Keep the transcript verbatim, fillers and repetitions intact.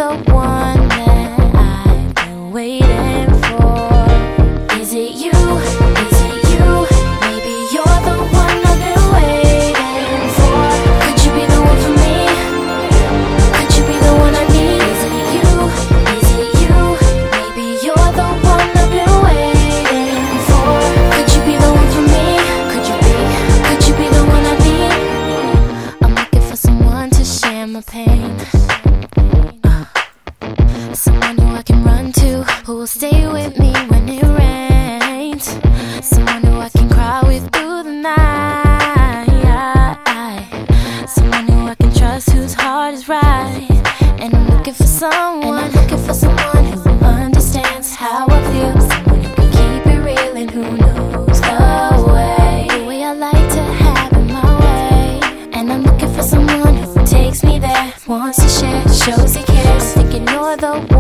the one that I've been waiting for. Is it you? Is it you? Maybe you're the one I've been waiting for. Could you be the one for me? Could you be the one I need? Is it you? Is it you? Maybe you're the one I've been waiting for. Could you be the one for me? Could you be? Could you be the one I need? I'm looking for someone to share my pain. Someone who I can run to, who will stay with me when it rains. Someone who I can cry with through the night. Someone who I can trust, whose heart is right. And I'm looking for someone, and I'm looking for someone who understands how I feel. Someone who can keep it real and who knows the way, the way I like to have it my way. And I'm looking for someone who takes me there, wants to share, shows he cares. Thinking you're the